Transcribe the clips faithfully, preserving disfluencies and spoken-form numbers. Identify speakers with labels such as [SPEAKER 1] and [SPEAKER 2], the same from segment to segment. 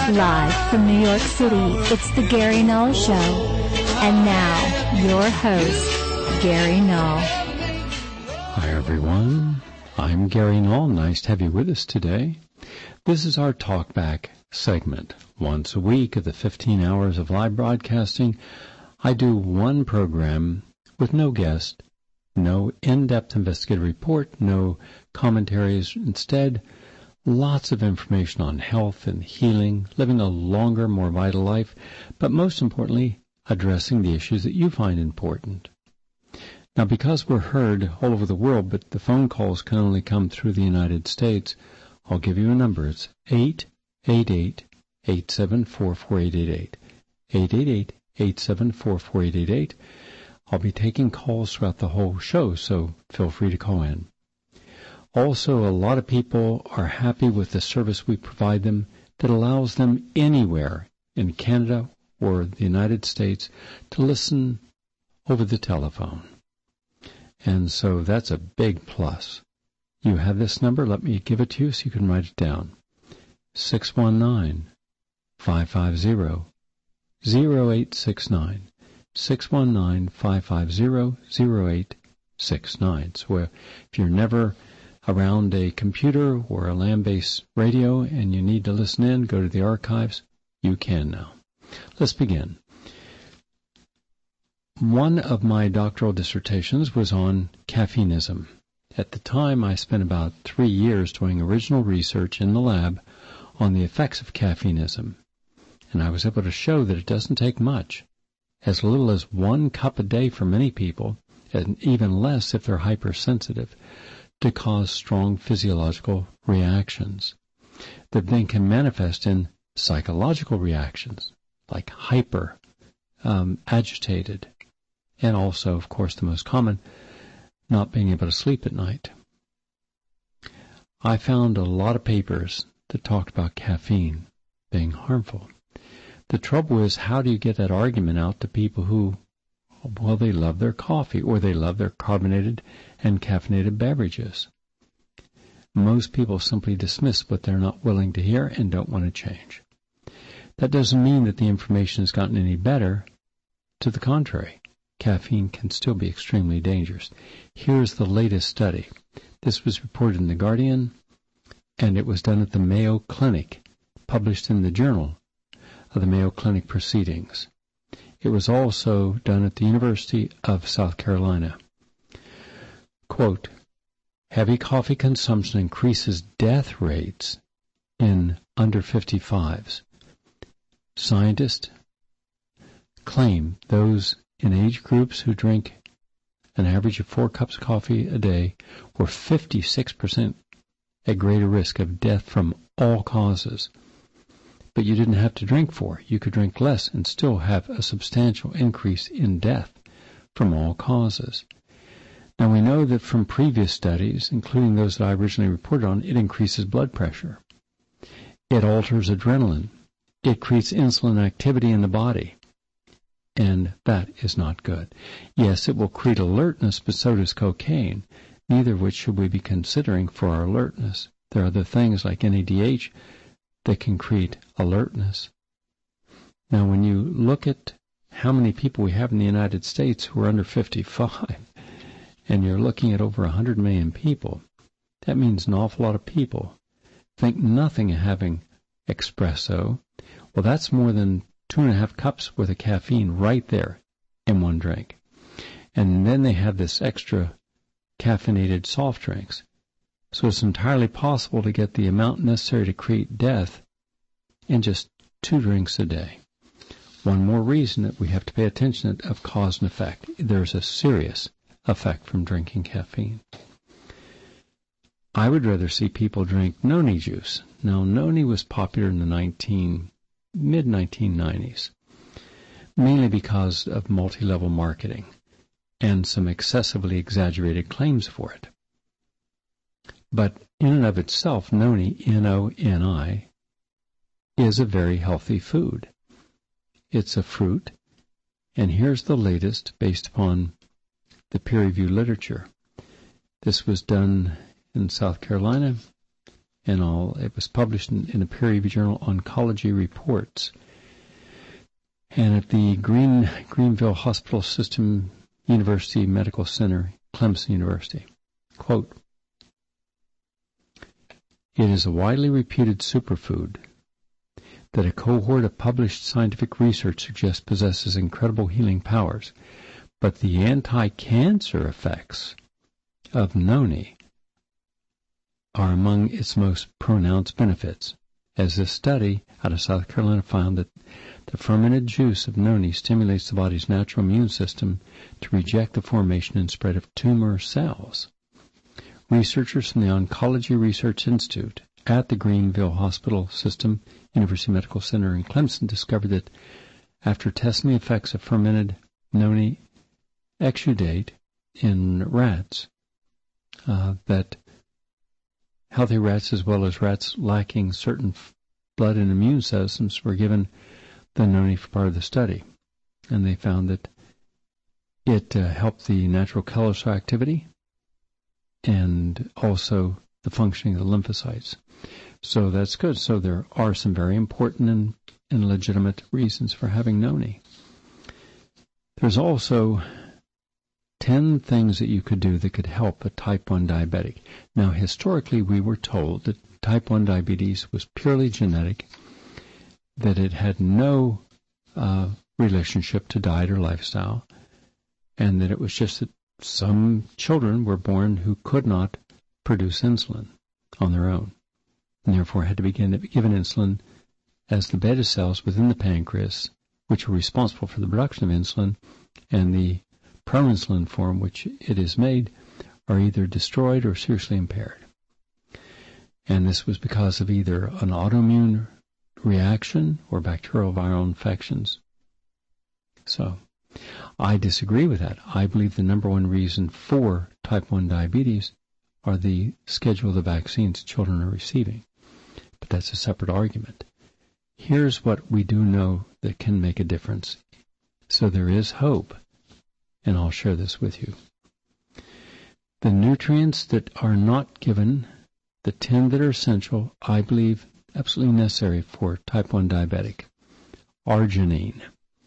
[SPEAKER 1] Live from New York City, it's the Gary Null Show. And now, your host, Gary Null.
[SPEAKER 2] Hi, everyone. I'm Gary Null. Nice to have you with us today. This is our Talkback segment. Once a week of the fifteen hours of live broadcasting, I do one program with no guest, no in-depth investigative report, no commentaries. Instead, lots of information on health and healing, living a longer, more vital life, but most importantly, addressing the issues that you find important. Now, because we're heard all over the world, but the phone calls can only come through the United States, I'll give you a number. It's eight eight eight, eight seven four, four eight eight eight. eight eight eight, eight seven four, four eight eight eight. I'll be taking calls throughout the whole show, so feel free to call in. Also, a lot of people are happy with the service we provide them that allows them anywhere in Canada or the United States to listen over the telephone. And so that's a big plus. You have this number. Let me give it to you so you can write it down. six one nine, five five zero, zero eight six nine. six one nine, five five zero, zero eight six nine. So if you're never around a computer or a land-based radio and you need to listen in, go to the archives, you can now. Let's begin. One of my doctoral dissertations was on caffeineism. At the time, I spent about three years doing original research in the lab on the effects of caffeineism, and I was able to show that it doesn't take much. As little as one cup a day for many people, and even less if they're hypersensitive, to cause strong physiological reactions that then can manifest in psychological reactions like hyper, um, agitated, and also, of course, the most common, not being able to sleep at night. I found a lot of papers that talked about caffeine being harmful. The trouble is, how do you get that argument out to people who, well, they love their coffee or they love their carbonated and caffeinated beverages? Most people simply dismiss what they're not willing to hear and don't want to change. That doesn't mean that the information has gotten any better. To the contrary, caffeine can still be extremely dangerous. Here's the latest study. This was reported in The Guardian, and it was done at the Mayo Clinic, published in the Journal of the Mayo Clinic Proceedings. It was also done at the University of South Carolina. Quote, heavy coffee consumption increases death rates in under fifty-fives. Scientists claim those in age groups who drink an average of four cups of coffee a day were fifty-six percent at greater risk of death from all causes. But you didn't have to drink four. You could drink less and still have a substantial increase in death from all causes. Now, we know that from previous studies, including those that I originally reported on, it increases blood pressure. It alters adrenaline. It creates insulin activity in the body. And that is not good. Yes, it will create alertness, but so does cocaine, neither of which should we be considering for our alertness. There are other things like N A D H that can create alertness. Now, when you look at how many people we have in the United States who are under fifty-five, and you're looking at over one hundred million people, that means an awful lot of people think nothing of having espresso. Well, that's more than two and a half cups worth of caffeine right there in one drink. And then they have this extra caffeinated soft drinks. So it's entirely possible to get the amount necessary to create death in just two drinks a day. One more reason that we have to pay attention of cause and effect. There's a serious effect from drinking caffeine. I would rather see people drink noni juice. Now, noni was popular in the nineteen, mid nineteen nineties, mainly because of multi-level marketing and some excessively exaggerated claims for it. But in and of itself, noni, N O N I, is a very healthy food. It's a fruit, and here's the latest based upon the peer-reviewed literature. This was done in South Carolina, and all. It was published in, in the peer-reviewed journal Oncology Reports. And at the Green, Greenville Hospital System University Medical Center, Clemson University. Quote, "It is a widely reputed superfood that a cohort of published scientific research suggests possesses incredible healing powers, but the anti-cancer effects of noni are among its most pronounced benefits, as this study out of South Carolina found that the fermented juice of noni stimulates the body's natural immune system to reject the formation and spread of tumor cells. Researchers from the Oncology Research Institute at the Greenville Hospital System University Medical Center in Clemson discovered that after testing the effects of fermented noni exudate in rats, uh, that healthy rats as well as rats lacking certain blood and immune systems were given the noni for part of the study. And they found that it uh, helped the natural killer cell activity and also the functioning of the lymphocytes. So that's good. So there are some very important and, and legitimate reasons for having noni. There's also ten things that you could do that could help a type one diabetic. Now, historically, we were told that type one diabetes was purely genetic, that it had no uh, relationship to diet or lifestyle, and that it was just that some children were born who could not produce insulin on their own, and therefore had to be given insulin as the beta cells within the pancreas, which are responsible for the production of insulin, and the proinsulin form, which it is made, are either destroyed or seriously impaired. And this was because of either an autoimmune reaction or bacterial viral infections. So, I disagree with that. I believe the number one reason for type one diabetes are the schedule of the vaccines children are receiving. But that's a separate argument. Here's what we do know that can make a difference. So there is hope, and I'll share this with you. The nutrients that are not given, the ten that are essential, I believe absolutely necessary for type one diabetic. Arginine.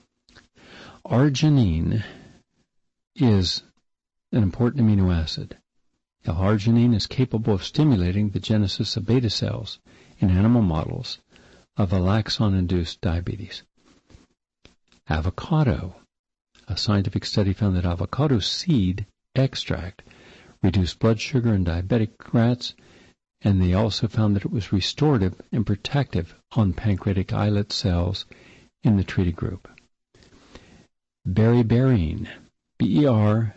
[SPEAKER 2] Arginine is an important amino acid. Now, arginine is capable of stimulating the genesis of beta cells in animal models of alaxon-induced diabetes. Avocado. A scientific study found that avocado seed extract reduced blood sugar in diabetic rats, and they also found that it was restorative and protective on pancreatic islet cells in the treated group. Berberine, B E R,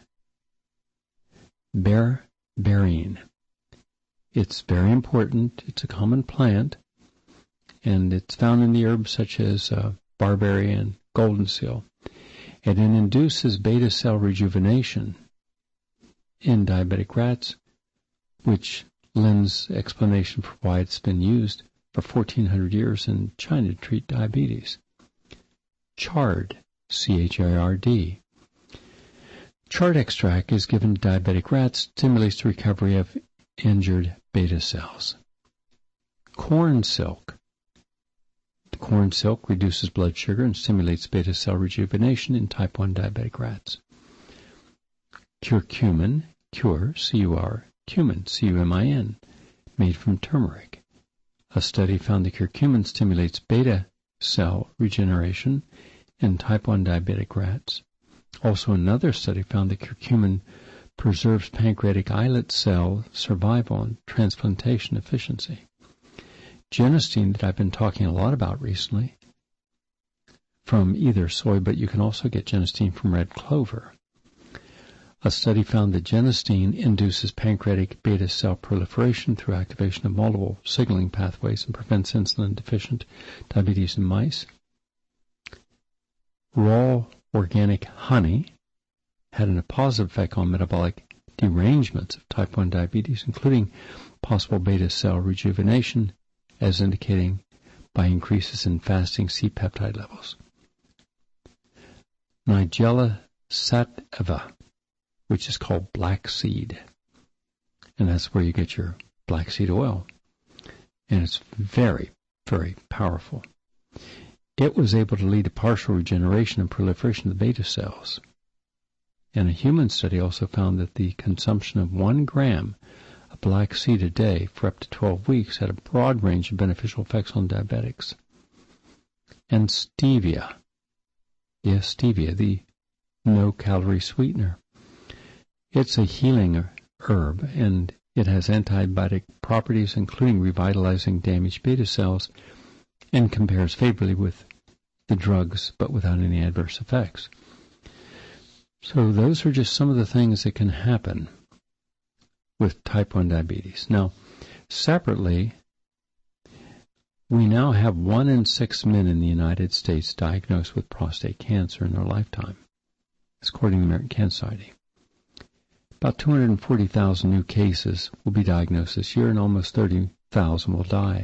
[SPEAKER 2] berberine. It's very important. It's a common plant, and it's found in the herbs such as uh, barberry and golden seal. And it induces beta cell rejuvenation in diabetic rats, which lends explanation for why it's been used for fourteen hundred years in China to treat diabetes. Chard, C H A R D. Chard extract is given to diabetic rats, stimulates the recovery of injured beta cells. Corn silk. The corn silk reduces blood sugar and stimulates beta cell rejuvenation in type one diabetic rats. Curcumin, cure, C U R, cumin, C U M I N, made from turmeric. A study found that curcumin stimulates beta cell regeneration in type one diabetic rats. Also, another study found that curcumin preserves pancreatic islet cell survival and transplantation efficiency. Genistein, that I've been talking a lot about recently, from either soy, but you can also get genistein from red clover. A study found that genistein induces pancreatic beta cell proliferation through activation of multiple signaling pathways and prevents insulin-deficient diabetes in mice. Raw organic honey had a positive effect on metabolic derangements of type one diabetes, including possible beta cell rejuvenation, as indicating by increases in fasting C-peptide levels. Nigella sativa, which is called black seed, and that's where you get your black seed oil. and it's very, very powerful. It was able to lead to partial regeneration and proliferation of the beta cells. And a human study also found that the consumption of one gram of black seed a day for up to twelve weeks had a broad range of beneficial effects on diabetics. And stevia. Yes, stevia, the no-calorie sweetener. It's a healing herb, and it has antibiotic properties, including revitalizing damaged beta cells, and compares favorably with the drugs, but without any adverse effects. So those are just some of the things that can happen with type one diabetes. Now, separately, we now have one in six men in the United States diagnosed with prostate cancer in their lifetime, according to the American Cancer Society. About two hundred forty thousand new cases will be diagnosed this year, and almost thirty thousand will die.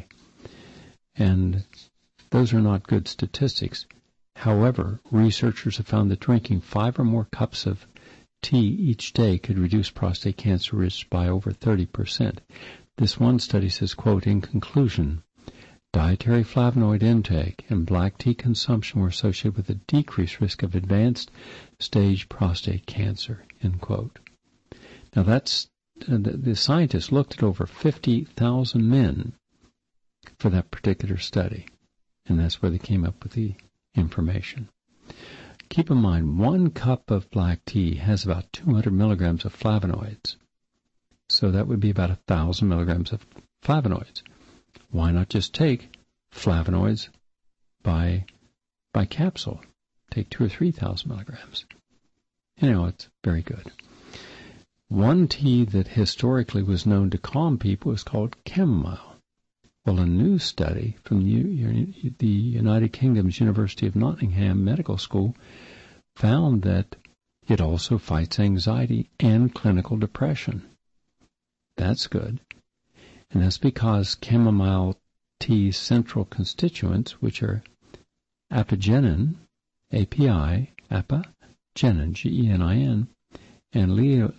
[SPEAKER 2] And those are not good statistics. However, researchers have found that drinking five or more cups of tea each day could reduce prostate cancer risk by over thirty percent. This one study says, quote, in conclusion, dietary flavonoid intake and black tea consumption were associated with a decreased risk of advanced stage prostate cancer, end quote. Now that's, uh, the, the scientists looked at over fifty thousand men for that particular study, and that's where they came up with the information. Keep in mind, one cup of black tea has about two hundred milligrams of flavonoids. So that would be about one thousand milligrams of flavonoids. Why not just take flavonoids by, by capsule? Take two or three thousand milligrams. You know, it's very good. One tea that historically was known to calm people is called chamomile. Well, a new study from the United Kingdom's University of Nottingham Medical School found that it also fights anxiety and clinical depression. That's good. And that's because chamomile tea's central constituents, which are apigenin, A P I, apigenin, G E N I N, and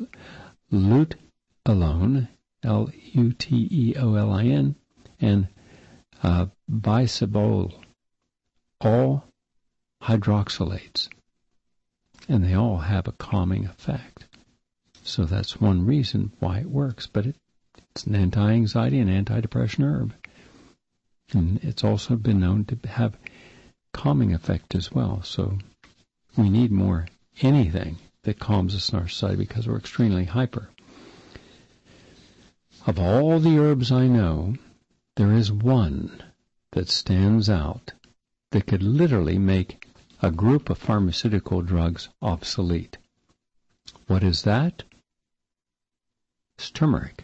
[SPEAKER 2] luteolin, L U T E O L I N, and uh, bisabolol, all hydroxylates, and they all have a calming effect. So that's one reason why it works, but it, it's an anti-anxiety and anti-depression herb. And it's also been known to have calming effect as well. So we need more anything that calms us in our society because we're extremely hyper. Of all the herbs I know, there is one that stands out that could literally make a group of pharmaceutical drugs obsolete. What is that? It's turmeric.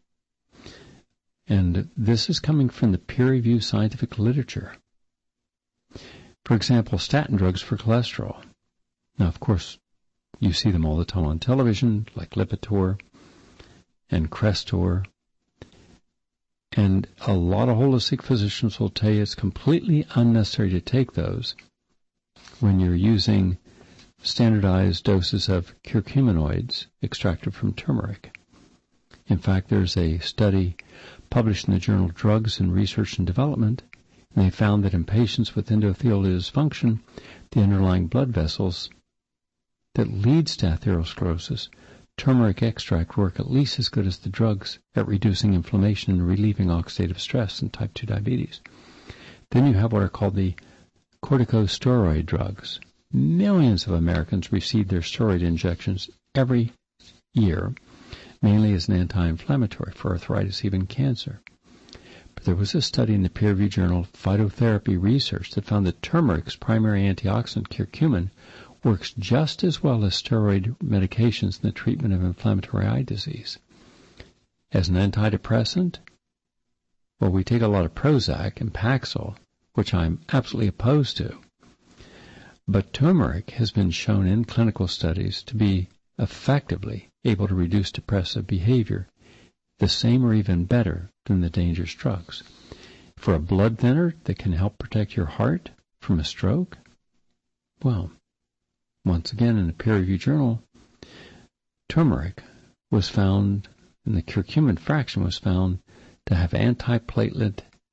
[SPEAKER 2] And this is coming from the peer-reviewed scientific literature. For example, statin drugs for cholesterol. Now, of course, you see them all the time on television, like Lipitor and Crestor. And a lot of holistic physicians will tell you it's completely unnecessary to take those when you're using standardized doses of curcuminoids extracted from turmeric. In fact, there's a study published in the journal Drugs and Research and Development, and they found that in patients with endothelial dysfunction, the underlying blood vessels that leads to atherosclerosis, turmeric extract work at least as good as the drugs at reducing inflammation and relieving oxidative stress in type two diabetes. Then you have what are called the corticosteroid drugs. Millions of Americans receive their steroid injections every year, mainly as an anti-inflammatory for arthritis, even cancer. But there was a study in the peer-reviewed journal Phytotherapy Research that found that turmeric's primary antioxidant, curcumin, works just as well as steroid medications in the treatment of inflammatory eye disease. As an antidepressant, well, we take a lot of Prozac and Paxil, which I'm absolutely opposed to. But turmeric has been shown in clinical studies to be effectively able to reduce depressive behavior, the same or even better than the dangerous drugs. For a blood thinner that can help protect your heart from a stroke, well, once again, in a peer-reviewed journal, turmeric was found, and the curcumin fraction was found to have antiplatelet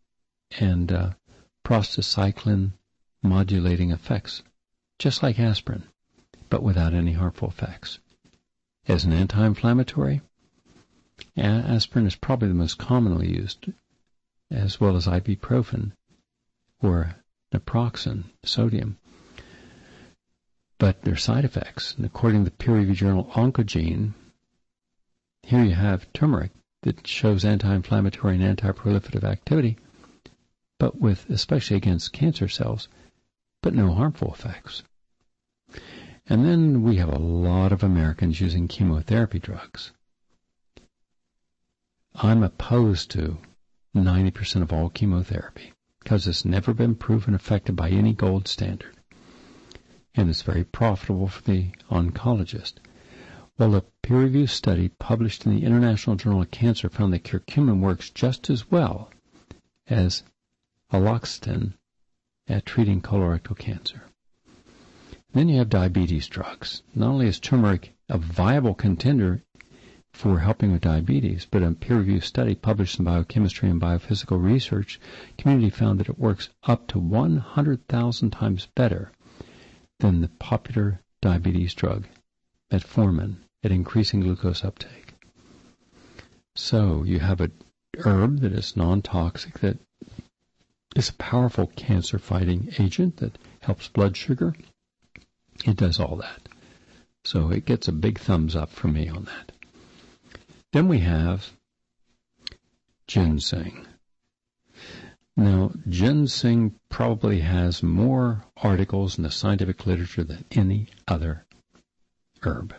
[SPEAKER 2] and uh, prostacyclin modulating effects, just like aspirin, but without any harmful effects. As an anti-inflammatory, aspirin is probably the most commonly used, as well as ibuprofen or naproxen, sodium. But there are side effects, and according to the peer-reviewed journal Oncogene, here you have turmeric that shows anti-inflammatory and anti-proliferative activity, but with, especially against cancer cells, but no harmful effects. And then we have a lot of Americans using chemotherapy drugs. I'm opposed to ninety percent of all chemotherapy because it's never been proven effective by any gold standard. And it's very profitable for the oncologist. Well, a peer-reviewed study published in the International Journal of Cancer found that curcumin works just as well as aloxatin at treating colorectal cancer. Then you have diabetes drugs. Not only is turmeric a viable contender for helping with diabetes, but a peer-reviewed study published in Biochemistry and Biophysical Research Community found that it works up to one hundred thousand times better than the popular diabetes drug, metformin, at increasing glucose uptake. So you have a herb that is non-toxic, that is a powerful cancer-fighting agent that helps blood sugar. It does all that. So it gets a big thumbs up from me on that. Then we have ginseng. Now, ginseng probably has more articles in the scientific literature than any other herb.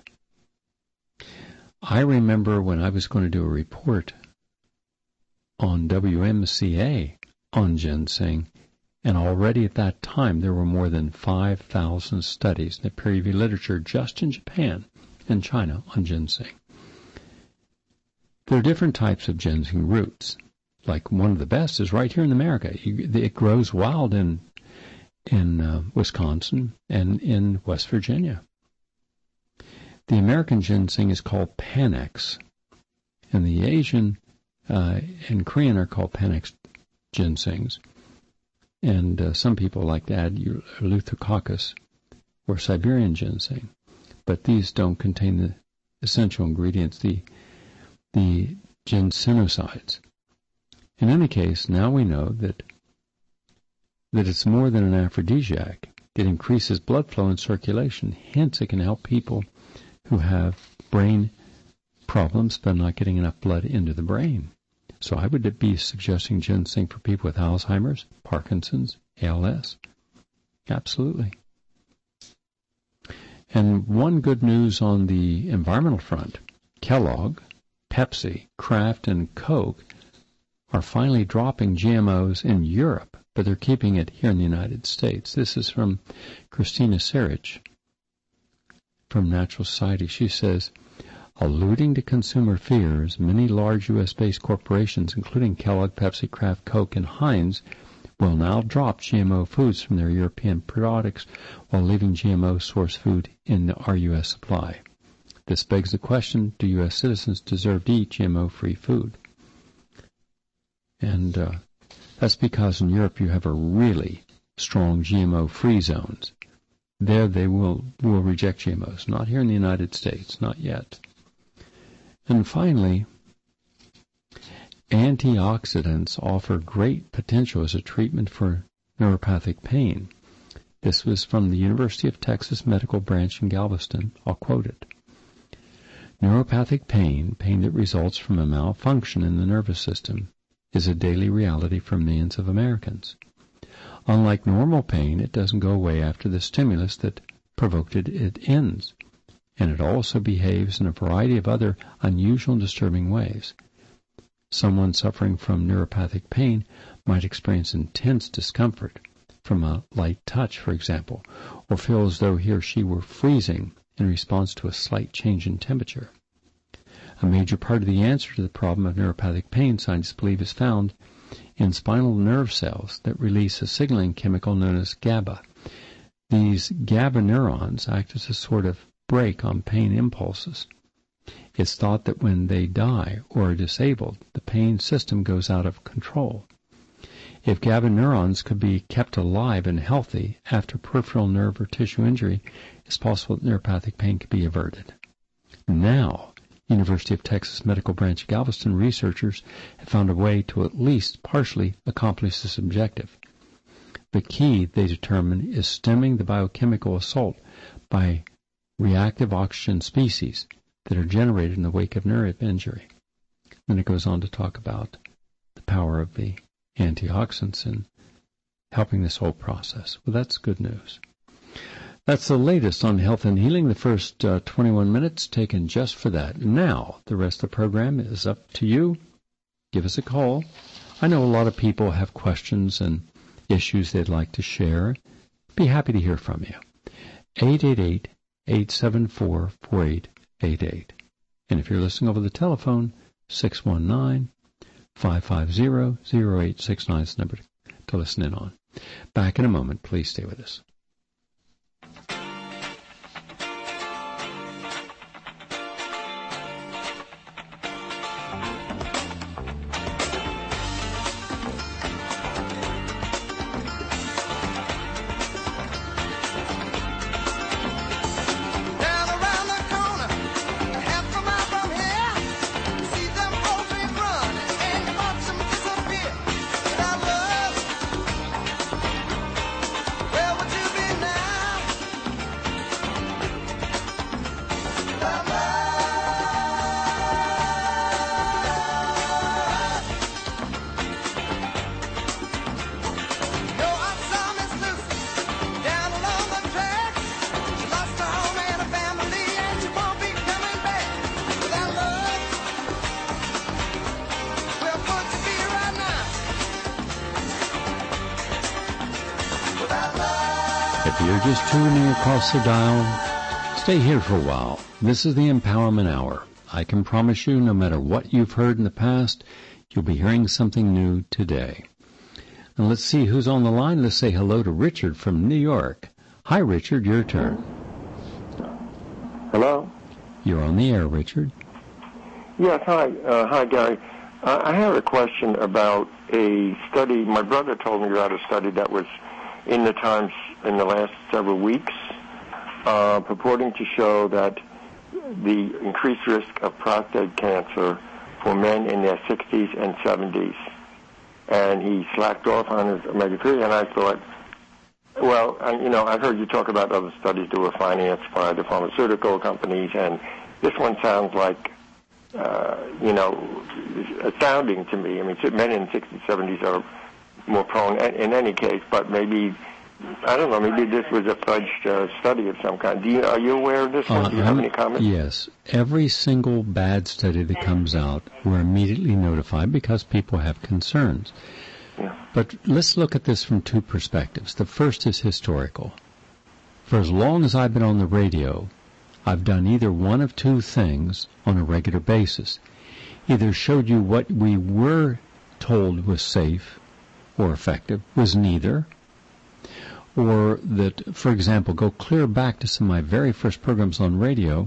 [SPEAKER 2] I remember when I was going to do a report on W M C A on ginseng, and already at that time there were more than five thousand studies in the peer-reviewed literature just in Japan and China on ginseng. There are different types of ginseng roots. Like one of the best is right here in America. It grows wild in in uh, Wisconsin and in West Virginia. The American ginseng is called Panax, and the Asian uh, and Korean are called Panax ginsengs. And uh, some people like to add Eleutherococcus or Siberian ginseng, but these don't contain the essential ingredients, the the ginsenosides. In any case, now we know that that it's more than an aphrodisiac. It increases blood flow and circulation. Hence, it can help people who have brain problems but not getting enough blood into the brain. So I would be suggesting ginseng for people with Alzheimer's, Parkinson's, A L S. Absolutely. And one good news on the environmental front, Kellogg, Pepsi, Kraft, and Coke are finally dropping G M Os in Europe, but they're keeping it here in the United States. This is from Christina Serich from Natural Society. She says, alluding to consumer fears, many large U S-based corporations, including Kellogg, Pepsi, Kraft, Coke, and Heinz, will now drop G M O foods from their European products while leaving G M O-sourced food in our U S supply. This begs the question, do U S citizens deserve to eat G M O-free food? And uh, that's because in Europe you have a really strong G M O-free zones. There they will, will reject G M Os. Not here in the United States, not yet. And finally, antioxidants offer great potential as a treatment for neuropathic pain. This was from the University of Texas Medical Branch in Galveston. I'll quote it. Neuropathic pain, pain that results from a malfunction in the nervous system, is a daily reality for millions of Americans. Unlike normal pain, it doesn't go away after the stimulus that provoked it, it ends, and it also behaves in a variety of other unusual and disturbing ways. Someone suffering from neuropathic pain might experience intense discomfort from a light touch, for example, or feel as though he or she were freezing in response to a slight change in temperature. A major part of the answer to the problem of neuropathic pain, scientists believe, is found in spinal nerve cells that release a signaling chemical known as GABA. These GABA neurons act as a sort of brake on pain impulses. It's thought that when they die or are disabled, the pain system goes out of control. If GABA neurons could be kept alive and healthy after peripheral nerve or tissue injury, it's possible that neuropathic pain could be averted. Now, University of Texas Medical Branch Galveston researchers have found a way to at least partially accomplish this objective. The key, they determine, is stemming the biochemical assault by reactive oxygen species that are generated in the wake of nerve injury. Then it goes on to talk about the power of the antioxidants in helping this whole process. Well, that's good news. That's the latest on health and healing, the first uh, twenty-one minutes taken just for that. Now, the rest of the program is up to you. Give us a call. I know a lot of people have questions and issues they'd like to share. Be happy to hear from you. eight eight eight, eight seven four, four eight eight eight. And if you're listening over the telephone, six one nine, five five zero, zero eight six nine is the number to listen in on. Back in a moment. Please stay with us. If you're just tuning across the dial, stay here for a while. This is the Empowerment Hour. I can promise you, no matter what you've heard in the past, you'll be hearing something new today. And let's see who's on the line. Let's say hello to Richard from New York. Hi, Richard, your turn.
[SPEAKER 3] Hello?
[SPEAKER 2] You're on the air, Richard.
[SPEAKER 3] Yes, hi. Uh, hi, Gary. Uh, I have a question about a study. My brother told me about a study that was in the Times in the last several weeks, uh, purporting to show that the increased risk of prostate cancer for men in their sixties and seventies. And he slacked off on his omega three, and I thought, well, I, you know, I've heard you talk about other studies that were financed by the pharmaceutical companies, and this one sounds like, uh, you know, astounding to me. I mean, men in sixties, seventies are more prone in any case, but maybe, I don't know, maybe this was a fudged uh, study of some kind. Do you, are you aware of this one?
[SPEAKER 2] Uh,
[SPEAKER 3] Do you have any comments?
[SPEAKER 2] Yes. Every single bad study that comes out, we're immediately notified because people have concerns.
[SPEAKER 3] Yeah.
[SPEAKER 2] But let's look at this from two perspectives. The first is historical. For as long as I've been on the radio, I've done either one of two things on a regular basis. Either showed you what we were told was safe or effective, was neither, or that, for example, go clear back to some of my very first programs on radio,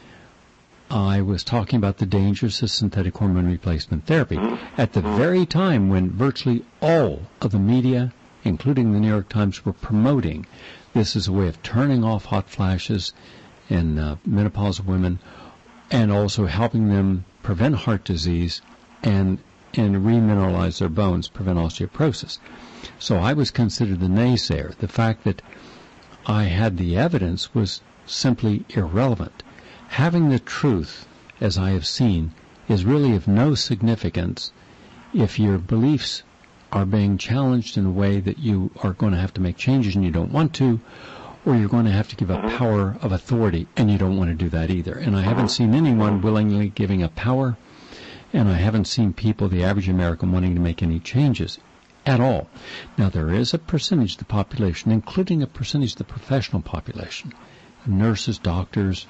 [SPEAKER 2] I was talking about the dangers of synthetic hormone replacement therapy at the very time when virtually all of the media, including the New York Times, were promoting this as a way of turning off hot flashes in uh, menopausal women and also helping them prevent heart disease and and remineralize their bones, prevent osteoporosis. So I was considered the naysayer. The fact that I had the evidence was simply irrelevant. Having the truth, as I have seen, is really of no significance if your beliefs are being challenged in a way that you are going to have to make changes and you don't want to, or you're going to have to give up power of authority and you don't want to do that either. And I haven't seen anyone willingly giving up power, and I haven't seen people, the average American, wanting to make any changes at all. Now, there is a percentage of the population, including a percentage of the professional population, nurses, doctors,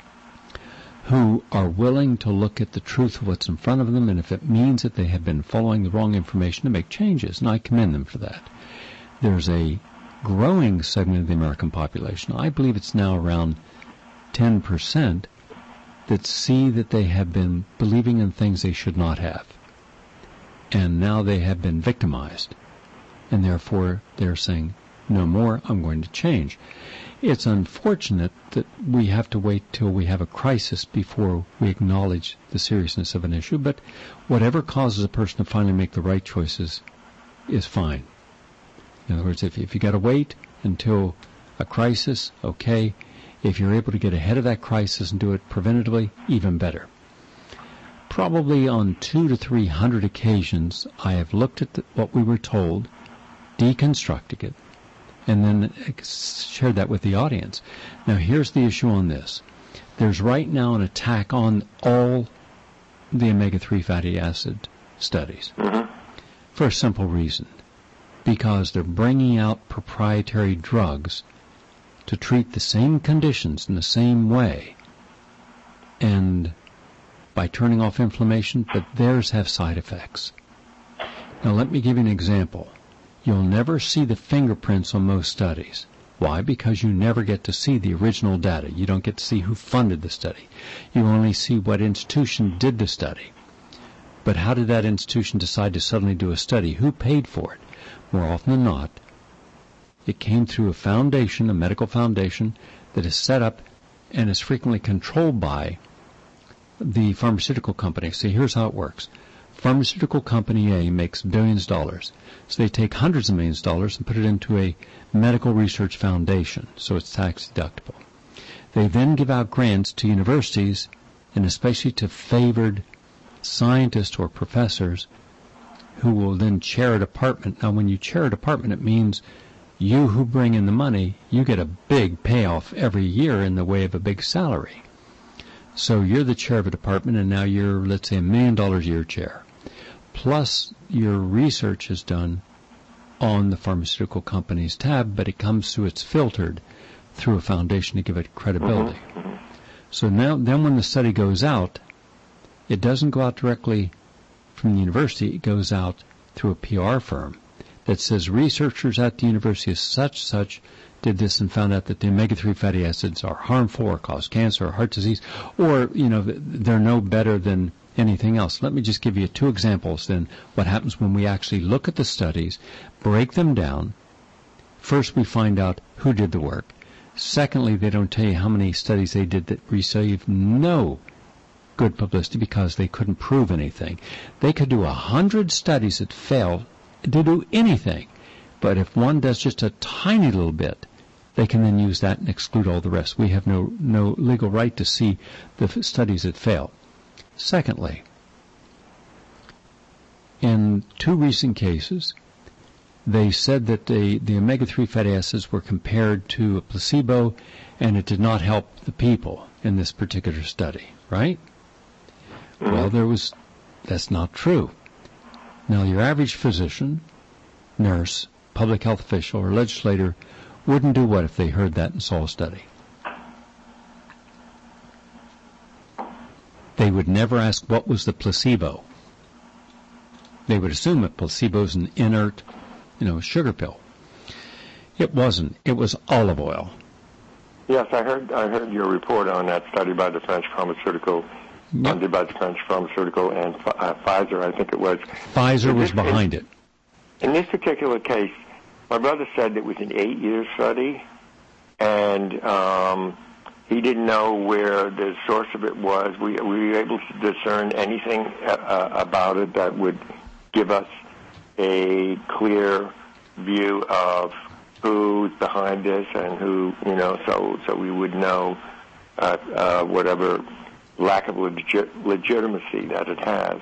[SPEAKER 2] who are willing to look at the truth of what's in front of them, and if it means that they have been following the wrong information, to make changes, and I commend them for that. There's a growing segment of the American population, I believe it's now around ten percent, that see that they have been believing in things they should not have. And now they have been victimized. and therefore they're saying, no more, I'm going to change. It's unfortunate that we have to wait till we have a crisis before we acknowledge the seriousness of an issue, but whatever causes a person to finally make the right choices is fine. In other words, if, if you got to wait until a crisis, okay. If you're able to get ahead of that crisis and do it preventatively, even better. Probably on two to three hundred occasions, I have looked at the, what we were told, deconstructed it, and then shared that with the audience. Now, here's the issue on this. There's right now an attack on all the omega three fatty acid studies mm-hmm. for a simple reason. Because they're bringing out proprietary drugs to treat the same conditions in the same way, and by turning off inflammation, but theirs have side effects. Now let me give you an example. You'll never see the fingerprints on most studies. Why? Because you never get to see the original data. You don't get to see who funded the study. You only see what institution did the study. But how did that institution decide to suddenly do a study? Who paid for it? More often than not, it came through a foundation, a medical foundation, that is set up and is frequently controlled by the pharmaceutical company. See, here's how it works. Pharmaceutical company A makes billions of dollars. So they take hundreds of millions of dollars and put it into a medical research foundation, so it's tax deductible. They then give out grants to universities, and especially to favored scientists or professors, who will then chair a department. Now, when you chair a department, it means you who bring in the money, you get a big payoff every year in the way of a big salary. So you're the chair of a department, and now you're, let's say, a million dollars a year chair. Plus, your research is done on the pharmaceutical company's tab, but it comes through, it's filtered through a foundation to give it credibility. Mm-hmm. So now, then when the study goes out, it doesn't go out directly from the university, it goes out through a P R firm that says researchers at the university of such such did this and found out that the omega three fatty acids are harmful or cause cancer or heart disease, or, you know, they're no better than anything else. Let me just give you two examples then what happens when we actually look at the studies, break them down. First, we find out who did the work. Secondly, they don't tell you how many studies they did that received no good publicity because they couldn't prove anything. They could do a hundred studies that failed to do anything, but if one does just a tiny little bit, they can then use that and exclude all the rest. We have no no legal right to see the f- studies that fail. Secondly, in two recent cases, they said that the, the omega three fatty acids were compared to a placebo, and it did not help the people in this particular study, right? Well, there was, that's not true. Now, your average physician, nurse, public health official, or legislator wouldn't do what if they heard that and saw a study? They would never ask what was the placebo. They would assume that placebo is an inert, you know, sugar pill. It wasn't. It was olive oil.
[SPEAKER 3] Yes, I heard. I heard your report on that study by the French pharmaceutical. Yep. Funded by the French pharmaceutical and uh, Pfizer, I think it was.
[SPEAKER 2] Pfizer was
[SPEAKER 3] this,
[SPEAKER 2] behind
[SPEAKER 3] in,
[SPEAKER 2] it.
[SPEAKER 3] In this particular case, my brother said it was an eight-year study, and um, he didn't know where the source of it was. We, we were able to discern anything uh, about it that would give us a clear view of who's behind this and who, you know, so so we would know uh, uh, whatever lack of legit, legitimacy that it has.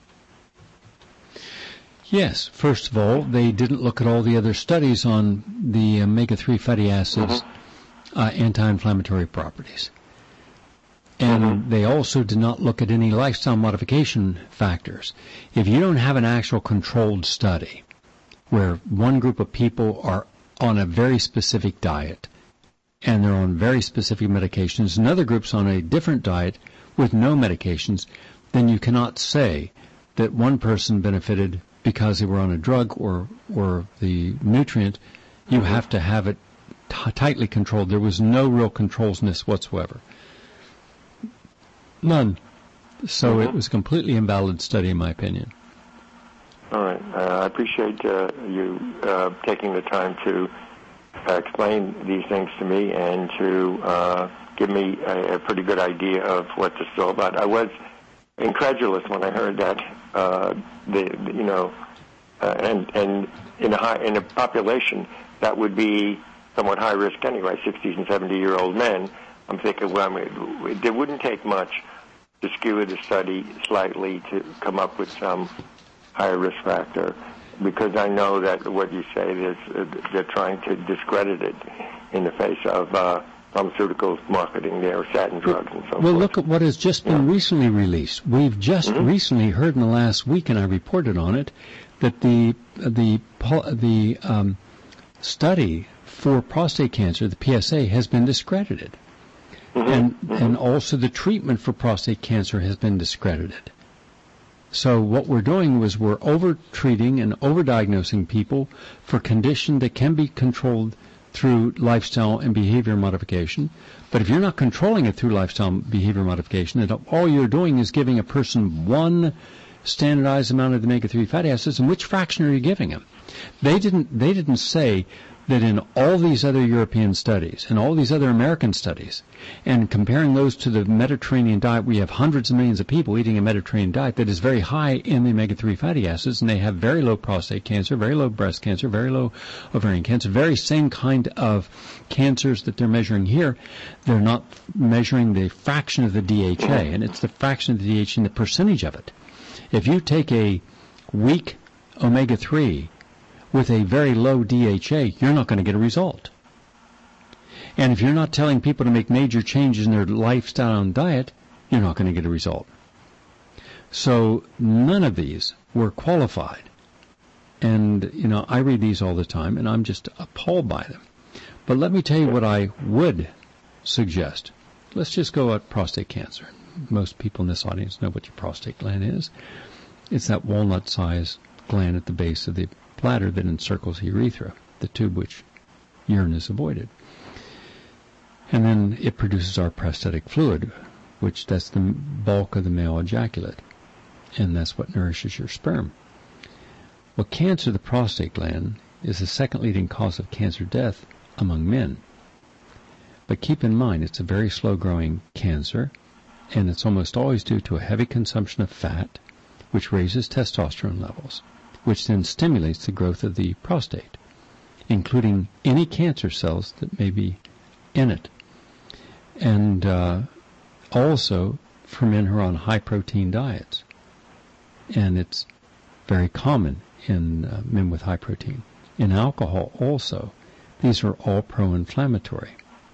[SPEAKER 2] Yes. First of all, they didn't look at all the other studies on the omega three fatty acids' mm-hmm. uh, anti-inflammatory properties. And mm-hmm. they also did not look at any lifestyle modification factors. If you don't have an actual controlled study where one group of people are on a very specific diet and they're on very specific medications, another group's on a different diet with no medications, then you cannot say that one person benefited because they were on a drug or or the nutrient. You mm-hmm. have to have it t- tightly controlled. There was no real controls in this whatsoever. None. So mm-hmm. it was a completely invalid study, in my opinion.
[SPEAKER 3] All right. Uh, I appreciate uh, you uh, taking the time to uh, explain these things to me and to uh, give me a, a pretty good idea of what this is all about. I was incredulous when I heard that uh, the, the you know uh, and and in a high in a population that would be somewhat high risk anyway, sixty and seventy year old men. I'm thinking, well, I mean, it wouldn't take much to skew the study slightly to come up with some higher risk factor, because I know that what you say is uh, they're trying to discredit it in the face of uh, pharmaceuticals marketing their statin drugs and so
[SPEAKER 2] well,
[SPEAKER 3] forth.
[SPEAKER 2] Well, look at what has just been yeah. recently released. We've just mm-hmm. recently heard in the last week, and I reported on it, that the the the um, study for prostate cancer, the P S A, has been discredited. Mm-hmm. And mm-hmm. and also the treatment for prostate cancer has been discredited. So what we're doing was we're over-treating and over-diagnosing people for condition that can be controlled through lifestyle and behavior modification. But if you're not controlling it through lifestyle and behavior modification, then all you're doing is giving a person one standardized amount of the omega three fatty acids, and which fraction are you giving them? They didn't, they didn't say that in all these other European studies and all these other American studies, and comparing those to the Mediterranean diet, we have hundreds of millions of people eating a Mediterranean diet that is very high in the omega three fatty acids, and they have very low prostate cancer, very low breast cancer, very low ovarian cancer, very same kind of cancers that they're measuring here. They're not measuring the fraction of the D H A, and it's the fraction of the D H A and the percentage of it. If you take a weak omega three with a very low D H A, you're not going to get a result. And if you're not telling people to make major changes in their lifestyle and diet, you're not going to get a result. So none of these were qualified. And, you know, I read these all the time, and I'm just appalled by them. But let me tell you what I would suggest. Let's just go at prostate cancer. Most people in this audience know what your prostate gland is. It's that walnut-sized gland at the base of the bladder that encircles the urethra, the tube which urine is avoided. And then it produces our prostatic fluid, which that's the bulk of the male ejaculate, and that's what nourishes your sperm. Well, cancer of the prostate gland is the second leading cause of cancer death among men. But keep in mind, it's a very slow-growing cancer, and it's almost always due to a heavy consumption of fat, which raises testosterone levels, which then stimulates the growth of the prostate, including any cancer cells that may be in it. And uh, also for men who are on high-protein diets. And it's very common in uh, men with high protein. In alcohol also, these are all pro-inflammatory.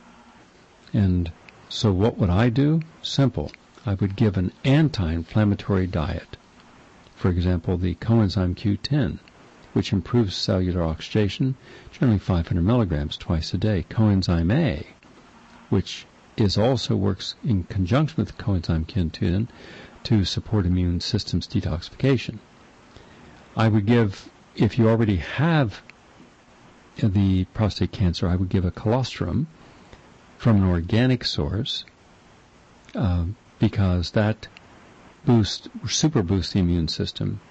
[SPEAKER 2] And so what would I do? Simple. I would give an anti-inflammatory diet. For example, the coenzyme Q ten, which improves cellular oxidation, generally five hundred milligrams twice a day. Coenzyme A, which is also works in conjunction with coenzyme Q ten to support immune system's detoxification. I would give, if you already have the prostate cancer, I would give a colostrum from an organic source uh, because that boost, super boosts the immune system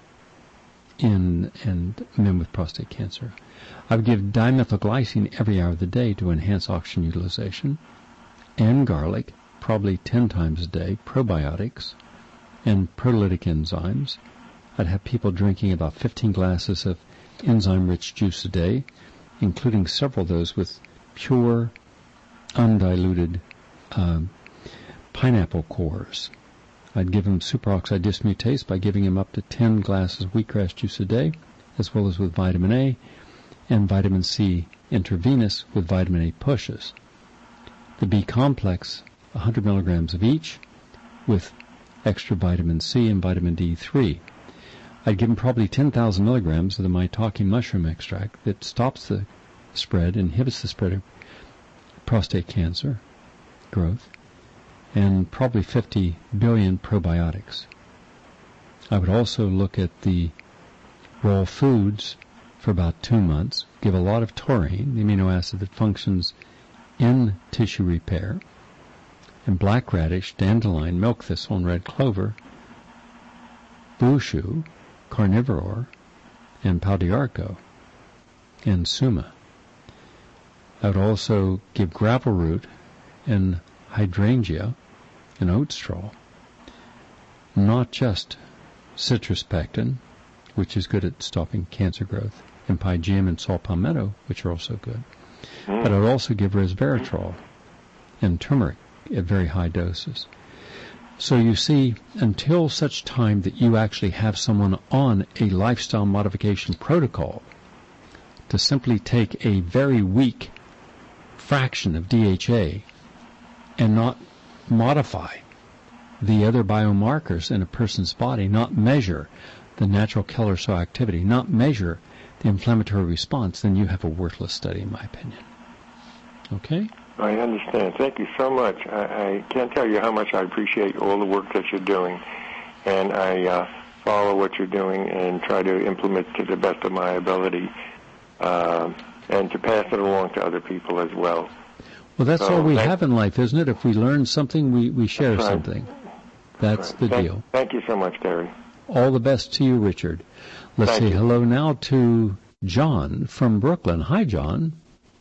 [SPEAKER 2] in and men with prostate cancer. I would give dimethylglycine every hour of the day to enhance oxygen utilization, and garlic, probably ten times a day, probiotics, and proteolytic enzymes. I'd have people drinking about fifteen glasses of enzyme-rich juice a day, including several of those with pure, undiluted um, pineapple cores. I'd give them superoxide dismutase by giving them up to ten glasses of wheatgrass juice a day, as well as with vitamin A and vitamin C intravenous with vitamin A pushes. The B complex, one hundred milligrams of each, with extra vitamin C and vitamin D three. I'd give them probably ten thousand milligrams of the maitake mushroom extract that stops the spread, inhibits the spread of prostate cancer growth, and probably fifty billion probiotics. I would also look at the raw foods for about two months, give a lot of taurine, the amino acid that functions in tissue repair, and black radish, dandelion, milk thistle, and red clover, bushu, carnivore, and pau d'arco and suma. I would also give gravel root and hydrangea and oat straw, not just citrus pectin, which is good at stopping cancer growth, and pygeum and saw palmetto, which are also good. Mm. But I would also give resveratrol and turmeric at very high doses. So you see, until such time that you actually have someone on a lifestyle modification protocol, to simply take a very weak fraction of D H A and not modify the other biomarkers in a person's body, not measure the natural killer cell activity, not measure the inflammatory response, then you have a worthless study, in my opinion. Okay?
[SPEAKER 3] I understand. Thank you so much. I, I can't tell you how much I appreciate all the work that you're doing, and I uh, follow what you're doing and try to implement to the best of my ability, uh, and to pass it along to other people as well.
[SPEAKER 2] Well, that's
[SPEAKER 3] so
[SPEAKER 2] all we
[SPEAKER 3] thank,
[SPEAKER 2] have in life, isn't it? If we learn something, we, we share
[SPEAKER 3] that's right.
[SPEAKER 2] something. That's
[SPEAKER 3] right.
[SPEAKER 2] the
[SPEAKER 3] thank,
[SPEAKER 2] deal.
[SPEAKER 3] Thank you so much, Gary.
[SPEAKER 2] All the best to you, Richard. Let's
[SPEAKER 3] Thank
[SPEAKER 2] say
[SPEAKER 3] you.
[SPEAKER 2] hello now to John from Brooklyn. Hi, John.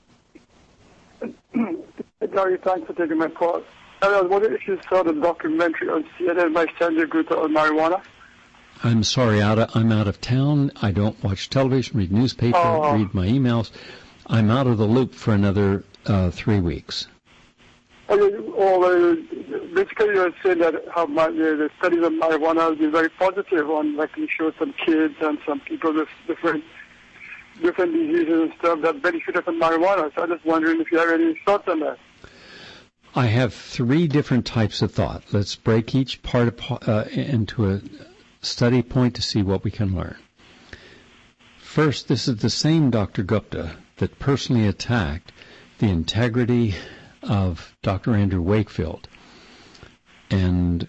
[SPEAKER 4] Gary, thanks for taking my call. I was wondering if you saw the documentary on C N N by Sanjay Gupta on marijuana.
[SPEAKER 2] I'm sorry, out of, I'm out of town. I don't watch television, read newspaper,
[SPEAKER 4] Oh.
[SPEAKER 2] read my emails. I'm out of the loop for another uh, three weeks.
[SPEAKER 4] Or, uh, basically, you were saying that how my, uh, the studies of marijuana have been very positive on, like, you showed some kids and some people with different different diseases and stuff that benefited from marijuana. So I'm just wondering if you have any thoughts on that.
[SPEAKER 2] I have three different types of thought. Let's break each part uh, into a study point to see what we can learn. First, this is the same Doctor Gupta that personally attacked the integrity of Doctor Andrew Wakefield. And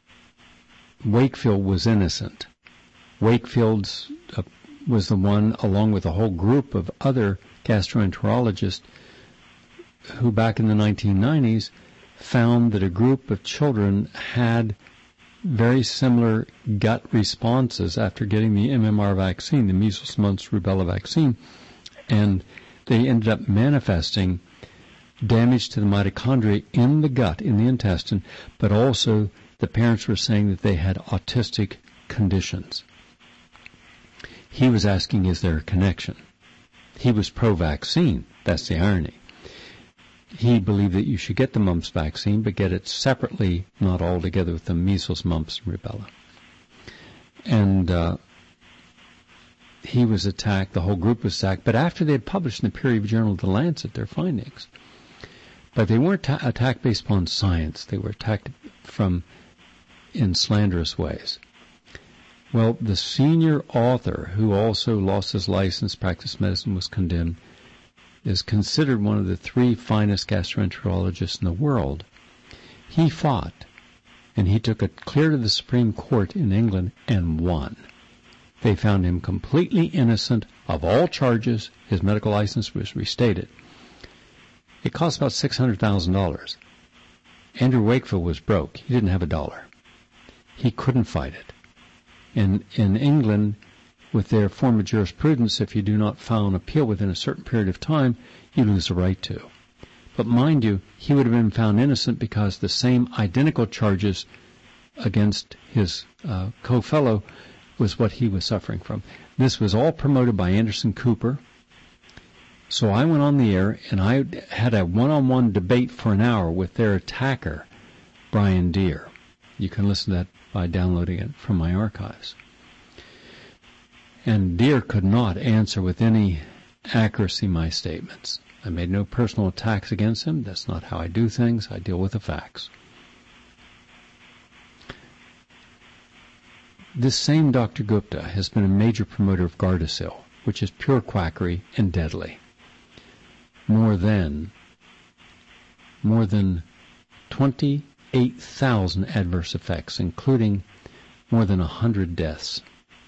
[SPEAKER 2] Wakefield was innocent. Wakefield's uh, was the one, along with a whole group of other gastroenterologists, who back in the nineteen nineties found that a group of children had very similar gut responses after getting the M M R vaccine, the measles, mumps, rubella vaccine, and they ended up manifesting damage to the mitochondria in the gut, in the intestine, but also the parents were saying that they had autistic conditions. He was asking, is there a connection? He was pro-vaccine. That's the irony. He believed that you should get the mumps vaccine, but get it separately, not all together with the measles, mumps, and rubella. And uh, he was attacked, the whole group was attacked, but after they had published in the peer-reviewed journal The Lancet their findings. But they weren't ta- attacked based upon science. They were attacked from in slanderous ways. Well, the senior author, who also lost his license, practiced medicine, was condemned, is considered one of the three finest gastroenterologists in the world. He fought, and he took it clear to the Supreme Court in England and won. They found him completely innocent of all charges. His medical license was restated. It cost about six hundred thousand dollars. Andrew Wakefield was broke. He didn't have a dollar. He couldn't fight it. And in England, with their form of jurisprudence, if you do not file an appeal within a certain period of time, you lose the right to. But mind you, he would have been found innocent because the same identical charges against his uh, co-fellow was what he was suffering from. This was all promoted by Anderson Cooper. So I went on the air and I had a one-on-one debate for an hour with their attacker, Brian Deere. You can listen to that by downloading it from my archives. And Deere could not answer with any accuracy my statements. I made no personal attacks against him. That's not how I do things. I deal with the facts. This same Doctor Gupta has been a major promoter of Gardasil, which is pure quackery and deadly. More than, more than twenty-eight thousand adverse effects, including more than one hundred deaths.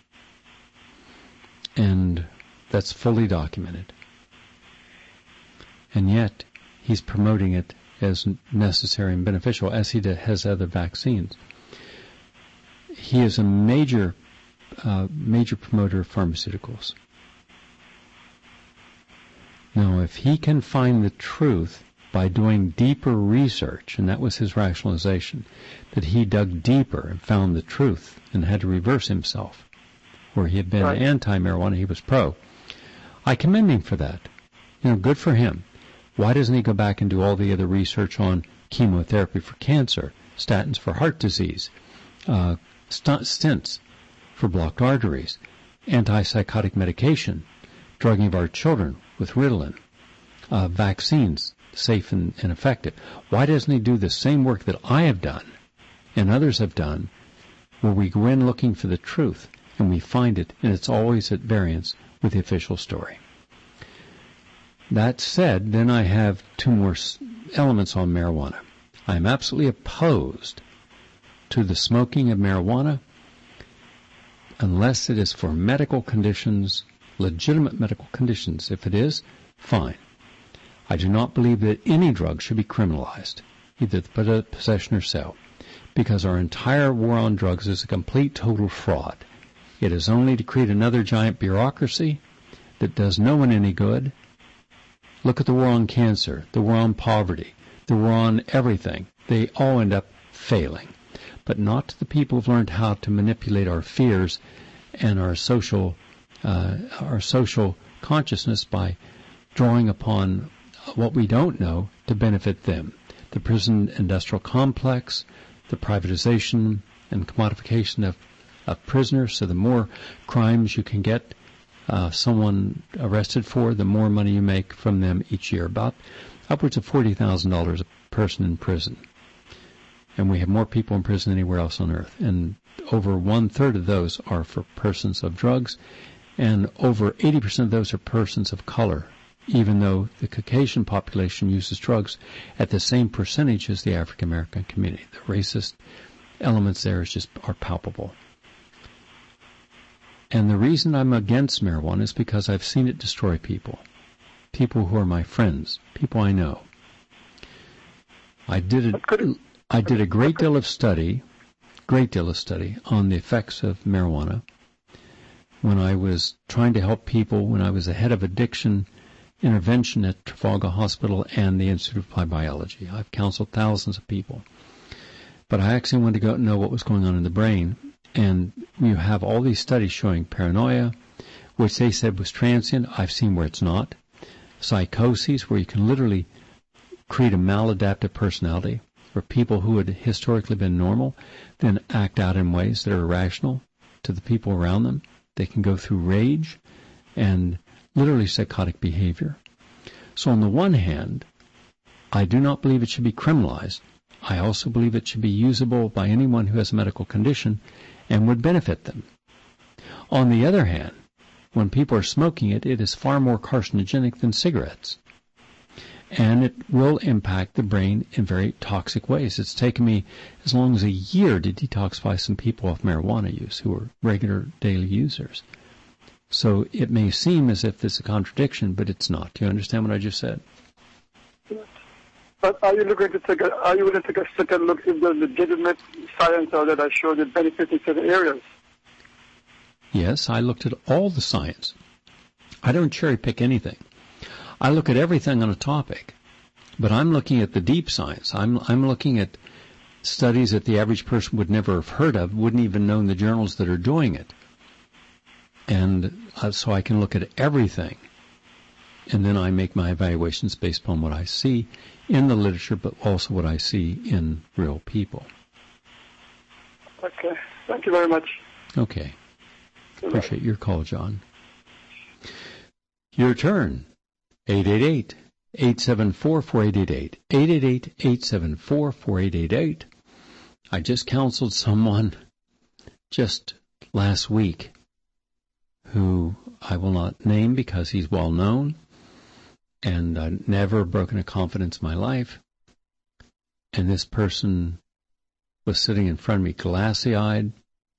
[SPEAKER 2] And that's fully documented. And yet, he's promoting it as necessary and beneficial, as he has other vaccines. He is a major uh, major promoter of pharmaceuticals. Now, if he can find the truth by doing deeper research, and that was his rationalization, that he dug deeper and found the truth and had to reverse himself, where he had been
[SPEAKER 4] right.
[SPEAKER 2] anti-marijuana, he was pro. I commend him for that. You know, good for him. Why doesn't he go back and do all the other research on chemotherapy for cancer, statins for heart disease, uh, st- stents for blocked arteries, antipsychotic medication, drugging of our children with Ritalin, uh, vaccines, safe and, and effective? Why doesn't he do the same work that I have done and others have done, where we go in looking for the truth and we find it, and it's always at variance with the official story? That said, then I have two more elements on marijuana. I am absolutely opposed to the smoking of marijuana unless it is for medical conditions, legitimate medical conditions. If it is, fine. I do not believe that any drug should be criminalized, either the possession or sale, because our entire war on drugs is a complete, total fraud. It is only to create another giant bureaucracy that does no one any good. Look at the war on cancer, the war on poverty, the war on everything. They all end up failing, but not to the people who've learned how to manipulate our fears and our social, uh, our social consciousness by drawing upon what we don't know to benefit them. The prison industrial complex, the privatization and commodification of, of prisoners, so the more crimes you can get uh, someone arrested for, the more money you make from them each year. About upwards of forty thousand dollars a person in prison. And we have more people in prison than anywhere else on earth. And over one-third of those are for persons of drugs, and over eighty percent of those are persons of color, even though the Caucasian population uses drugs at the same percentage as the African American community. The racist elements there is just are palpable. And the reason I'm against marijuana is because I've seen it destroy people. People who are my friends, people I know. I did a, I did a great deal of study, great deal of study on the effects of marijuana when I was trying to help people, when I was the head of addiction intervention at Trafalgar Hospital and the Institute of Applied Biology. I've counseled thousands of people. But I actually wanted to go know what was going on in the brain. And you have all these studies showing paranoia, which they said was transient. I've seen where it's not. Psychoses, where you can literally create a maladaptive personality, where people who had historically been normal then act out in ways that are irrational to the people around them. They can go through rage and literally psychotic behavior. So on the one hand, I do not believe it should be criminalized. I also believe it should be usable by anyone who has a medical condition and would benefit them. On the other hand, when people are smoking it, it is far more carcinogenic than cigarettes. And it will impact the brain in very toxic ways. It's taken me as long as a year to detoxify some people off marijuana use who are regular daily users. So it may seem as if there's a contradiction, but it's not. Do you understand what I just said?
[SPEAKER 4] But are you looking to take a, are you willing to take a second look if there's legitimate science out there that shows it benefits in certain areas?
[SPEAKER 2] Yes, I looked at all the science. I don't cherry pick anything. I look at everything on a topic, but I'm looking at the deep science. I'm I'm looking at studies that the average person would never have heard of, wouldn't even know in the journals that are doing it. And uh, so I can look at everything, and then I make my evaluations based upon what I see in the literature, but also what I see in real people.
[SPEAKER 4] Okay. Thank you very much.
[SPEAKER 2] Okay. Appreciate your call, John. Your turn. eight eight eight, eight seven four, four eight eight eight. eight eight eight, eight seven four, four eight eight eight. I just counseled someone just last week who I will not name because he's well known, and I've never broken a confidence in my life. And this person was sitting in front of me glassy-eyed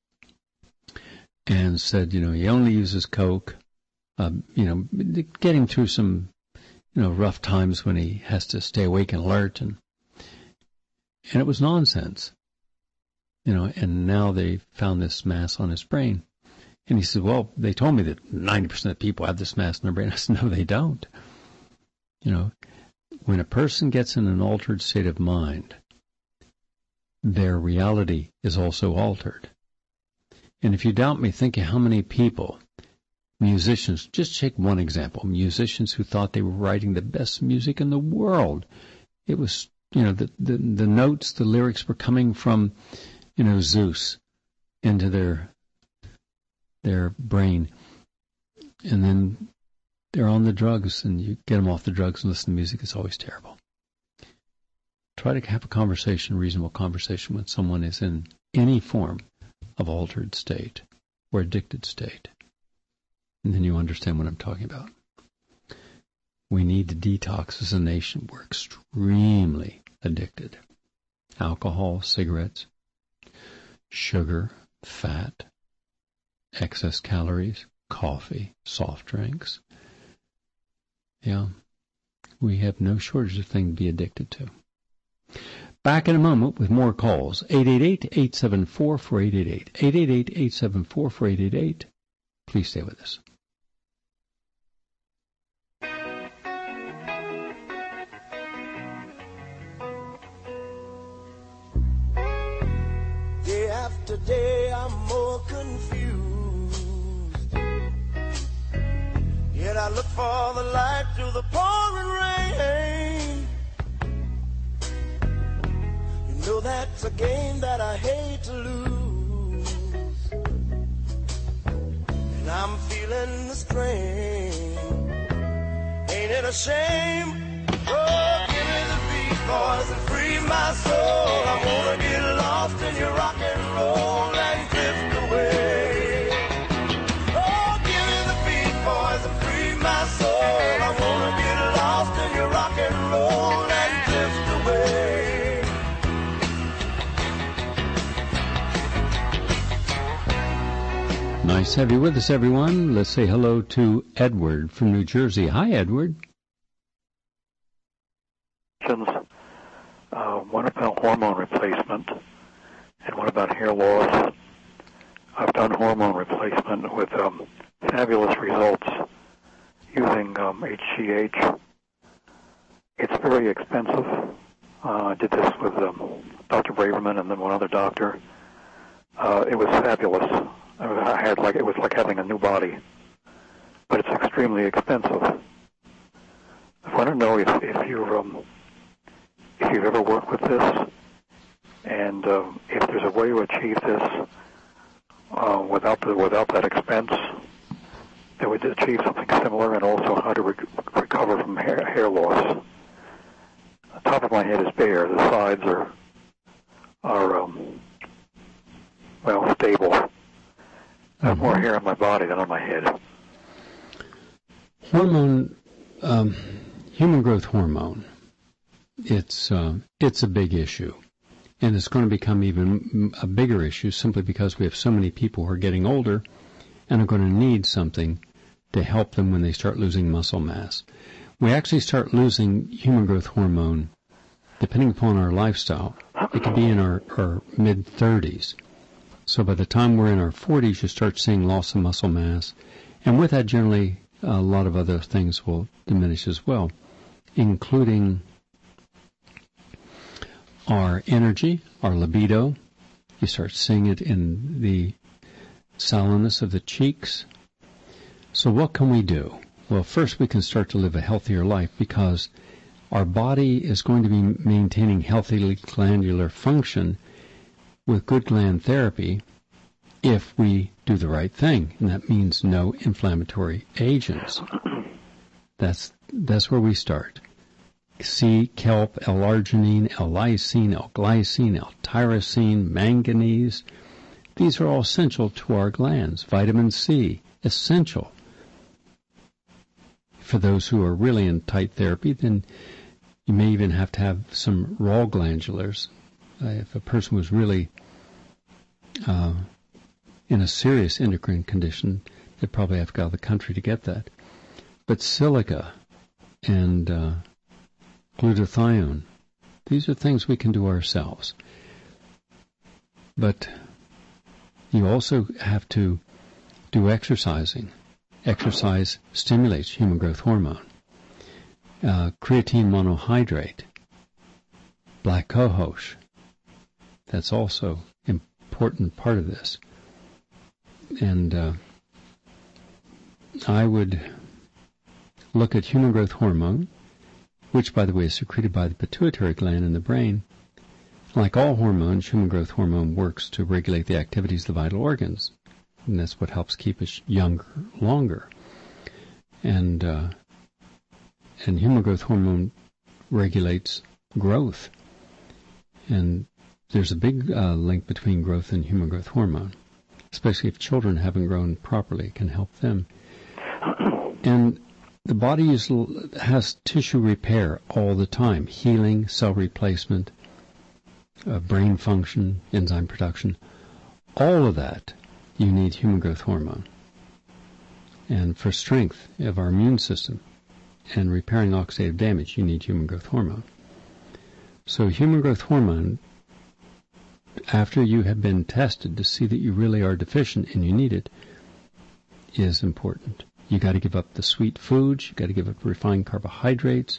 [SPEAKER 2] and said, you know, he only uses Coke, uh, you know, getting through some, you know, rough times when he has to stay awake and alert. And, and it was nonsense, you know, and now they found this mass on his brain. And he said, well, they told me that ninety percent of people have this mass in their brain. I said, no, they don't. You know, when a person gets in an altered state of mind, their reality is also altered. And if you doubt me, think of how many people, musicians, just take one example, musicians who thought they were writing the best music in the world. It was, you know, the, the, the notes, the lyrics were coming from, you know, Zeus into their, their brain. And then they're on the drugs, and you get them off the drugs and listen to music. It's always terrible. Try to have a conversation, reasonable conversation, when someone is in any form of altered state or addicted state. And then you understand what I'm talking about. We need to detox as a nation. We're extremely addicted. Alcohol, cigarettes, sugar, fat, excess calories, coffee, soft drinks. Yeah, we have no shortage of things to be addicted to. Back in a moment with more calls. eight eight eight, eight seven four, four eight eight eight. eight eight eight, eight seven four, four eight eight eight. Please stay with us.
[SPEAKER 5] Day after day I'm more confused. Yet I look for the light through the pouring rain. You know that's a game that I hate to lose. And I'm feeling the strain. Ain't it a shame? Oh, give me the beat, boys, and free my soul. I wanna get lost in your rock and roll and drift away. Oh, give me the beat, boys, and free my soul. I wanna get lost in your rock and roll and drift away.
[SPEAKER 2] Nice to have you with us, everyone. Let's say hello to Edward from New Jersey. Hi, Edward.
[SPEAKER 6] Uh, one about hormone replacement and one about hair loss. I've done hormone replacement with um, fabulous results using um, H G H. It's very expensive. Uh, I did this with um, Doctor Braverman and then one other doctor. Uh, it was fabulous. I had like it was like having a new body, but it's extremely expensive. I want to know if, if you're um, if you've ever worked with this, and um, if there's a way to achieve this uh, without the without that expense, that would achieve something similar, and also how to re- recover from hair, hair loss. The top of my head is bare. The sides are are um, well stable. I have more hair on my body than on my head.
[SPEAKER 2] Hormone, um, human growth hormone. It's uh, it's a big issue, and it's going to become even a bigger issue simply because we have so many people who are getting older and are going to need something to help them when they start losing muscle mass. We actually start losing human growth hormone, depending upon our lifestyle. It could be in our, our mid-thirties. So by the time we're in our forties, you start seeing loss of muscle mass, and with that, generally, a lot of other things will diminish as well, including our energy, our libido. You start seeing it in the sallowness of the cheeks. So what can we do? Well, first we can start to live a healthier life because our body is going to be maintaining healthy glandular function with good gland therapy if we do the right thing, and that means no inflammatory agents. That's that's where we start. C, kelp, L-arginine, L-lysine, L-glycine, L-tyrosine, manganese. These are all essential to our glands. Vitamin C, essential. For those who are really in tight therapy, then you may even have to have some raw glandulars. Uh, if a person was really uh, in a serious endocrine condition, they'd probably have to go out of the country to get that. But silica and uh, glutathione, these are things we can do ourselves. But you also have to do exercising. Exercise stimulates human growth hormone. Uh, creatine monohydrate, black cohosh, that's also an important part of this. And uh, I would look at human growth hormone, which, by the way, is secreted by the pituitary gland in the brain. Like all hormones, human growth hormone works to regulate the activities of the vital organs, and that's what helps keep us younger longer. And uh, and human growth hormone regulates growth, and there's a big uh, link between growth and human growth hormone, especially if children haven't grown properly. It can help them. And the body is, has tissue repair all the time, healing, cell replacement, uh, brain function, enzyme production. All of that, you need human growth hormone. And for strength of our immune system and repairing oxidative damage, you need human growth hormone. So human growth hormone, after you have been tested to see that you really are deficient and you need it, is important. You got to give up the sweet foods, you got to give up refined carbohydrates,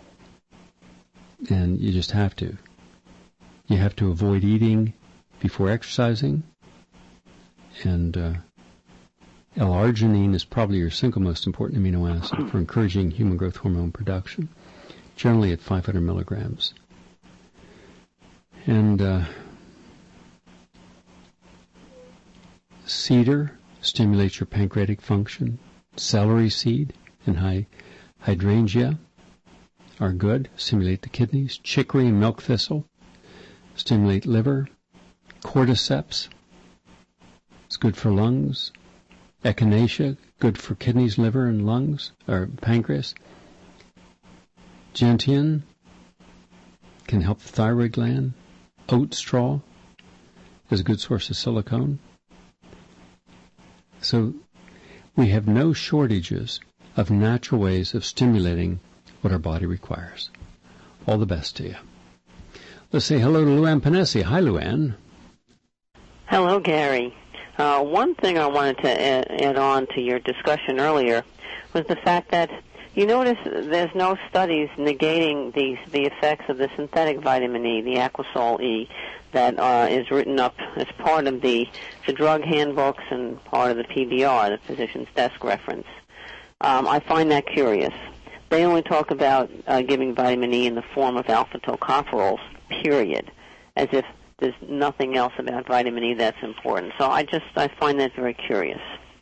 [SPEAKER 2] and you just have to. You have to avoid eating before exercising, and uh, L-arginine is probably your single most important amino acid for encouraging human growth hormone production, generally at five hundred milligrams. And uh, cedar stimulates your pancreatic function. Celery seed and hy- hydrangea are good, stimulate the kidneys. Chicory and milk thistle stimulate liver. Cordyceps, it's good for lungs. Echinacea, good for kidneys, liver, and lungs, or pancreas. Gentian can help the thyroid gland. Oat straw is a good source of silicone. So we have no shortages of natural ways of stimulating what our body requires. All the best to you. Let's say hello to Luann Panesi. Hi, Luann.
[SPEAKER 7] Hello, Gary. Uh, one thing I wanted to add, add on to your discussion earlier was the fact that you notice there's no studies negating the the effects of the synthetic vitamin E, the Aquasol E, that uh, is written up as part of the, the drug handbooks and part of the P D R, the physician's desk reference. Um, I find that curious. They only talk about uh, giving vitamin E in the form of alpha-tocopherols, period, as if there's nothing else about vitamin E that's important. So I just I find that very curious.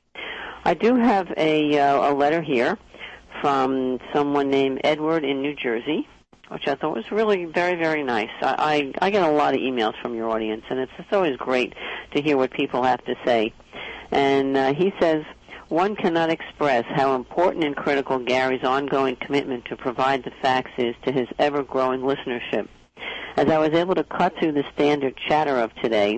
[SPEAKER 7] I do have a uh, a letter here from someone named Edward in New Jersey, which I thought was really very, very nice. I, I, I get a lot of emails from your audience, and it's, it's always great to hear what people have to say. And uh, he says, one cannot express how important and critical Gary's ongoing commitment to provide the facts is to his ever-growing listenership. As I was able to cut through the standard chatter of today,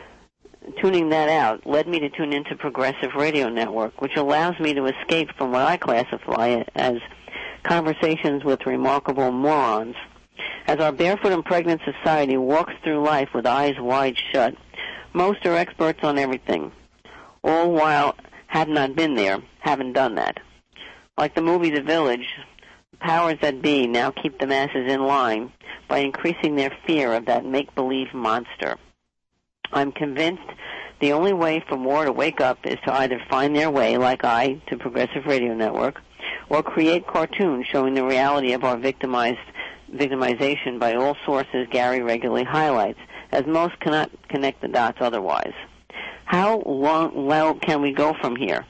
[SPEAKER 7] tuning that out led me to tune into Progressive Radio Network, which allows me to escape from what I classify as conversations with remarkable morons. As our barefoot and pregnant society walks through life with eyes wide shut, most are experts on everything, all while have not been there, haven't done that. Like the movie The Village, the powers that be now keep the masses in line by increasing their fear of that make-believe monster. I'm convinced the only way for more to wake up is to either find their way, like I, to Progressive Radio Network, or create cartoons showing the reality of our victimized victimization by all sources Gary regularly highlights, as most cannot connect the dots otherwise. How long low can we go from here?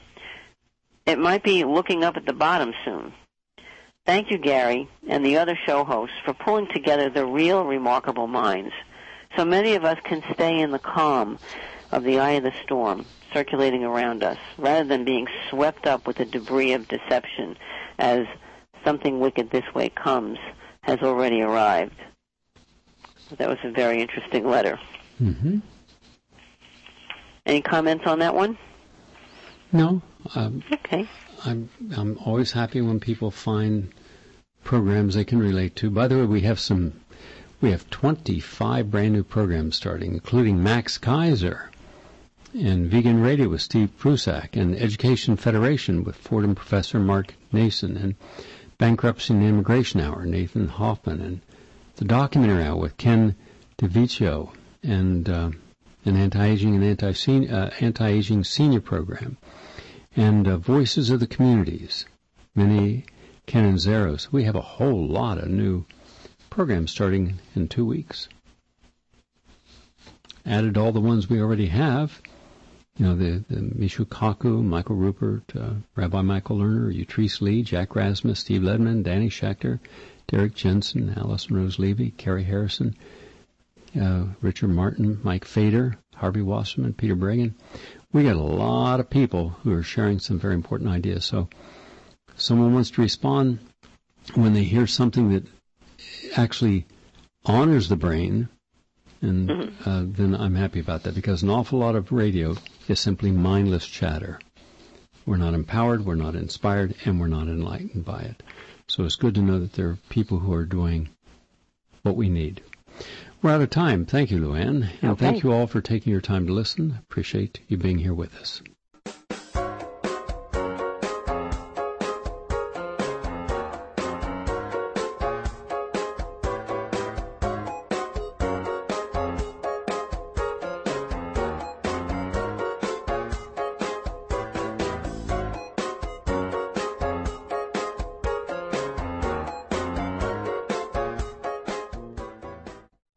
[SPEAKER 7] It might be looking up at the bottom soon. Thank you, Gary, and the other show hosts for pulling together the real remarkable minds. So many of us can stay in the calm of the eye of the storm circulating around us, rather than being swept up with the debris of deception as something wicked this way comes, has already arrived. That was a very interesting letter.
[SPEAKER 2] Mm-hmm.
[SPEAKER 7] Any comments on that one?
[SPEAKER 2] No. Um,
[SPEAKER 7] okay.
[SPEAKER 2] I'm I'm always happy when people find programs they can relate to. By the way, we have some, we have twenty-five brand new programs starting, including Max Kaiser and Vegan Radio with Steve Prusak, and Education Federation with Fordham Professor Mark Nason, and Bankruptcy and Immigration Hour, Nathan Hoffman, and the Documentary Hour with Ken DeViccio, and uh, an anti-aging and anti uh, anti-aging senior program, and uh, Voices of the Communities, Minnie Canonzeros. We have a whole lot of new programs starting in two weeks. Added all the ones we already have. You know, the, the Mishu Kaku, Michael Rupert, uh, Rabbi Michael Lerner, Utrice Lee, Jack Rasmus, Steve Ledman, Danny Schechter, Derek Jensen, Allison Rose Levy, Carrie Harrison, uh, Richard Martin, Mike Fader, Harvey Wasserman, Peter Bregan. We got a lot of people who are sharing some very important ideas. So if someone wants to respond when they hear something that actually honors the brain, and uh, then I'm happy about that, because an awful lot of radio is simply mindless chatter. We're not empowered, we're not inspired, and we're not enlightened by it. So it's good to know that there are people who are doing what we need. We're out of time. Thank you, Luann. And
[SPEAKER 7] okay.
[SPEAKER 2] Thank you all for taking your time to listen. I appreciate you being here with us.